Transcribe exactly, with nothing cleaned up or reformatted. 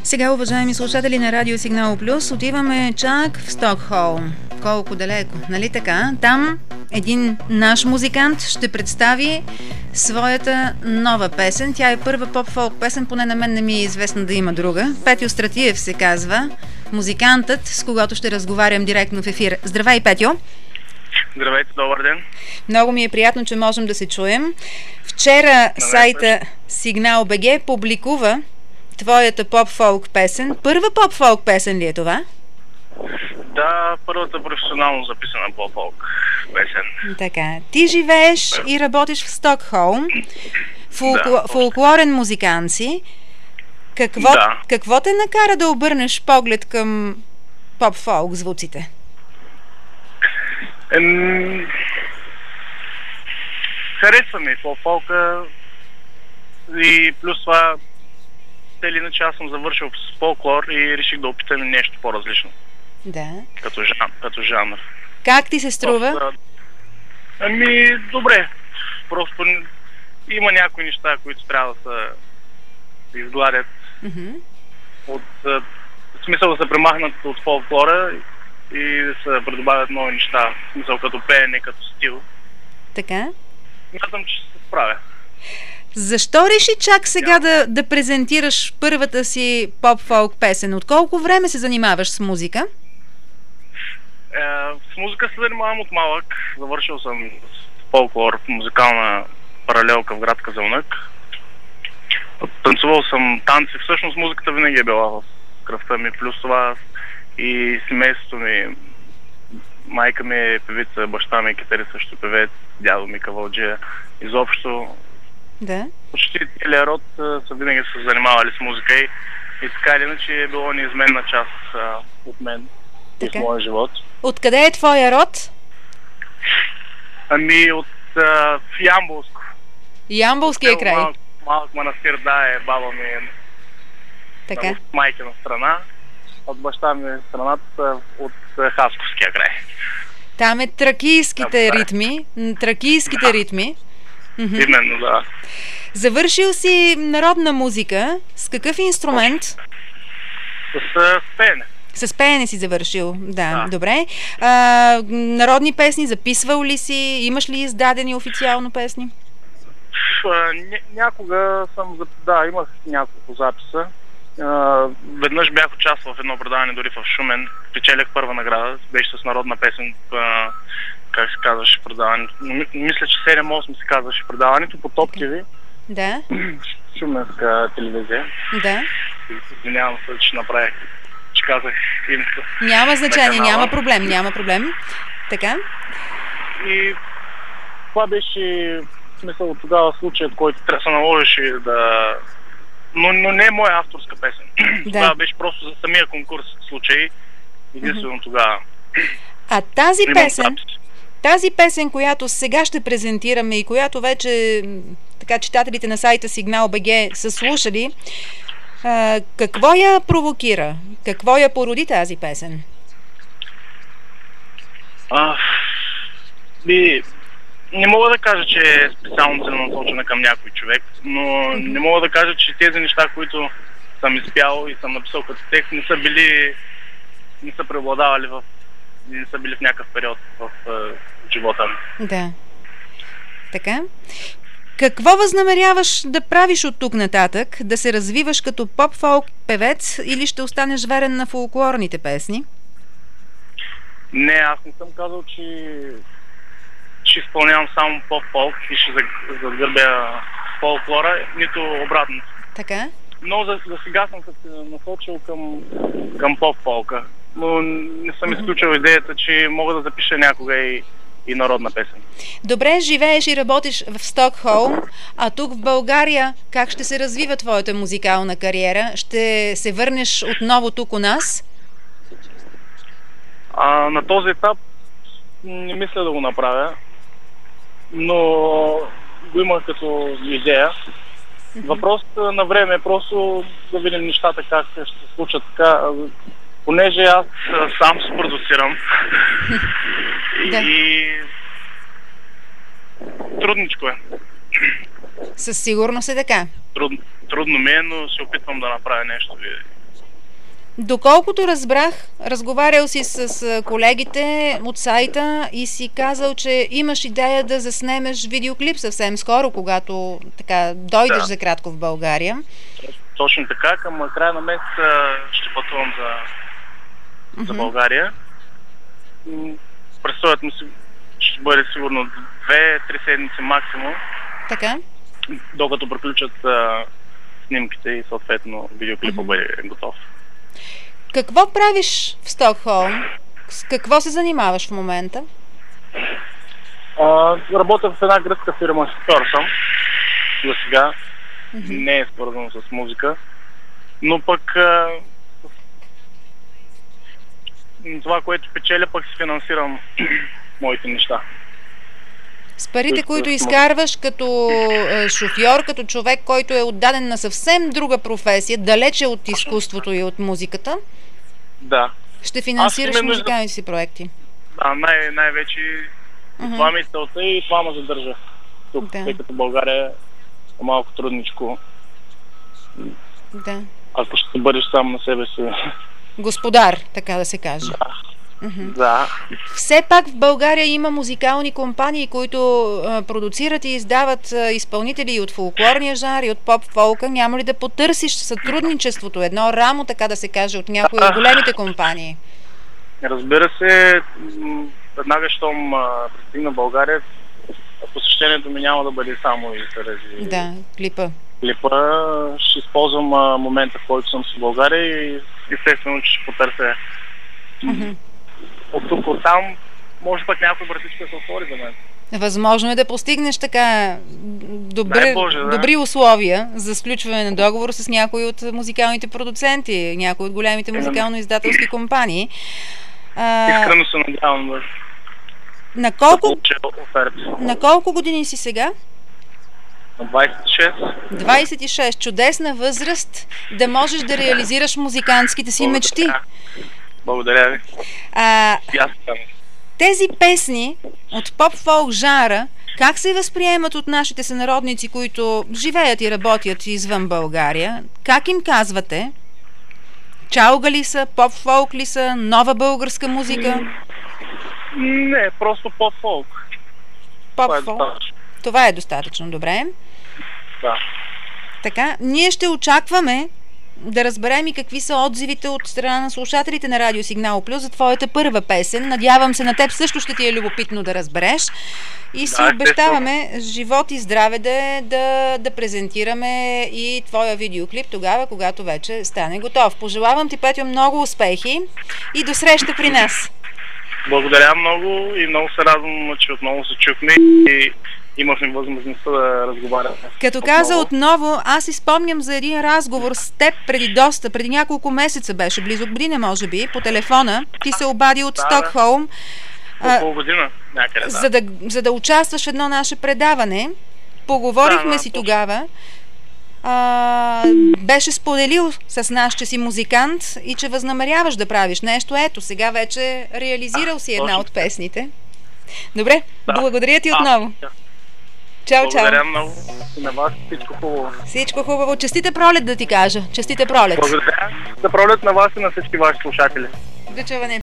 Сега, уважаеми слушатели на Радио Сигнал Плюс, отиваме чак в Стокхолм. Колко далеко, нали така? Там един наш музикант ще представи своята нова песен. Тя е първа поп-фолк песен, поне на мен не ми е известно да има друга. Петьо Стратиев се казва музикантът, с когото ще разговарям директно в ефир. Здравей, Петьо! Здравейте, добър ден! Много ми е приятно, че можем да се чуем. Вчера сайта Сигнал БГ публикува твоята поп-фолк песен. Първа поп-фолк песен ли е това? Да, първата професионално записана поп-фолк песен. Така. Ти живееш и работиш в Стокхолм. Фолкло... Да. Фолклорен музикант си. Какво... Да. Какво те накара да обърнеш поглед към поп-фолк звуците? Ем... Харесва ми поп-фолка и плюс това или иначе аз съм завършил с фолклор и реших да опитам нещо по-различно. Да. Като, жан, като жанр. Как ти се струва? Просто, ами, добре. Просто има някои неща, които трябва да се изгладят. Mm-hmm. От, в смисъл да се премахнат от фолклора и да се предобавят нови неща. В смисъл като пеене, като стил. Така? Мятам, че ще се справя. Защо реши чак сега да, да презентираш първата си поп-фолк песен? От колко време се занимаваш с музика? Е, с музика се занимавам от малък. Завършил съм с фолклор в музикална паралелка в град Казанлък. Танцувал съм танци. Всъщност музиката винаги е била в кръвта ми. Плюс това и семейството ми. Майка ми е певица, баща ми е китарист, също певец, дядо ми кавалджия. Изобщо да. Почти целият род са винаги се занимавали с музика и, и така или иначе е било неизменна част а, от мен така. И в моя живот. Откъде е твоя род? Ами от а, Ямболско. Ямболския край? Малък, малък манастир, да, е баба ми е така. От майкина страна, от баща ми е страната от Хасковския край. Там е тракийските да, ритми, тракийските да. ритми. Mm-hmm. Именно, да. Завършил си народна музика. С какъв инструмент? С, с пеене. С пеене си завършил, да, да. Добре. А, народни песни записвал ли си? Имаш ли издадени официално песни? А, ня, някога съм, да, имах няколко записа. А, веднъж бях участвал в едно предаване дори в Шумен. Печелях първа награда. Беше с народна песен. А, как се казваше предаването. Мисля, че седем осем се казваше предаването по Топ ТВ. Да. Шуменска телевизия. Да. Извинявам се, че направих, че казах името. Няма значение, няма проблем, няма проблем. Така. И това беше смисъл от тогава случаят, който трябва да се наложеше да... Но, но не е моя авторска песен. Да. Това беше просто за самия конкурс случай. Единствено mm-hmm. тогава. А тази Имам песен... Запис. Тази песен, която сега ще презентираме и която вече така читателите на сайта Сигнал БГ са слушали, а, какво я провокира? Какво я породи тази песен? А, би, не мога да кажа, че е специално целенасочена към някой човек, но mm-hmm. не мога да кажа, че тези неща, които съм изпял и съм написал като текст, не са били, не са преобладавали в не са били в някакъв период в, в, в живота ми. Да. Така. Какво възнамеряваш да правиш от тук нататък? Да се развиваш като поп-фолк певец или ще останеш верен на фолклорните песни? Не, аз не съм казал, че ще изпълнявам само поп-фолк и ще загърбя фолклора, нито обратно. Така. Но за, за сега съм се насочил към, към поп-фолка. Но не съм изключил идеята, че мога да запиша някога и, и народна песен. Добре, живееш и работиш в Стокхолм, а тук в България как ще се развива твоята музикална кариера? Ще се върнеш отново тук у нас? А, на този етап не мисля да го направя, но го имах като идея. Въпрос на време е просто да видим нещата как ще се случат така. Понеже аз сам се продуцирам да. И трудничко е. Със сигурност е така. Труд, трудно ми е, но се опитвам да направя нещо. Доколкото разбрах, разговарял си с колегите от сайта и си казал, че имаш идея да заснемеш видеоклип съвсем скоро, когато така дойдеш Да. за кратко в България. Точно така, към края на месец ще пътувам за, за Мгм. България. М, Престоят ми си ще бъде сигурно две-три седмици максимум, Така? докато приключат а, снимките и съответно видеоклипа Мгм. бъде готов. Какво правиш в Стокхолм? С какво се занимаваш в момента? А, работя в една гръцка фирма, шофьор съм за сега. Мгм. Не е свързано с музика, но пък а, това, което печеля, пък си финансирам моите неща. С парите, Които които сме- изкарваш като е, шофьор, като човек, който е отдаден на съвсем друга професия, далече от изкуството и от музиката, Да, ще финансираш именно за- музикалните си проекти. да най- най-вече Мгм. това ми е целта и това ме задържа тук, Да. тъй като България е малко трудничко. Да. Ако ще бъдеш сам на себе си. Господар, така да се каже. Да. Мгм. Да. Все пак в България има музикални компании, които а, продуцират и издават а, изпълнители и от фолклорния жанр, и от поп-фолка. Няма ли да потърсиш сътрудничеството, едно рамо, така да се каже, от някои от големите компании? Разбира се, м, веднага, щом а, пристигна в България, посещението ми няма да бъде само и заради Да, клипа. клипа. Ще използвам а, момента, в който съм в България и естествено, че ще потърся м, Мгм. от тук, от там. Може пък някой вратичка да се отвори за мен. Възможно е да постигнеш така добри, Дай Боже, да. добри условия за сключване на договор с някои от музикалните продуценти, някои от големите музикално-издателски компании. А, Искрено се надявам да, на, да колко, получа оферти. на колко години си сега? На двадесет и шест. двадесет и шест. Чудесна възраст да можеш да реализираш музикантските си мечти. Благодаря. Благодаря ви. А, И аз съм. тези песни от поп-фолк жанра, как се възприемат от нашите сънародници, които живеят и работят извън България? Как им казвате? Чалга ли са, поп-фолк ли са, нова българска музика? Не, просто поп-фолк. Това е Поп-фолк. достатъчно. Това е достатъчно добре. Да. Така, ние ще очакваме да разберем и какви са отзивите от страна на слушателите на Радио Сигнал Плюс за твоята първа песен. Надявам се, на теб също ще ти е любопитно да разбереш. И си Да, обещаваме с живот и здраве да, да, да презентираме и твоя видеоклип тогава, когато вече стане готов. Пожелавам ти, Петю, много успехи и до среща при нас. Благодаря много и много се радвам, че отново се чухме и имахме възможността да разговаряме. Като каза отново, аз си спомням за един разговор с теб преди доста, преди няколко месеца беше, близо година може би, по телефона. Ти се обади от Да, Стокхолм, а, Около година някъде, да. за, да, за да участваш в едно наше предаване. Поговорихме Да, да, си точно. тогава. А, беше споделил с нас, че си музикант и че възнамеряваш да правиш нещо. Ето, сега вече реализирал си една точно от така. песните. Добре, Да. благодаря ти А, отново. да. Чао, чао. Благодаря много и на вас. Всичко хубаво. Всичко хубаво. Честите Пролет да ти кажа. Честите Пролет. Благодаря за пролет на вас и на всички ваши слушатели. До чуване.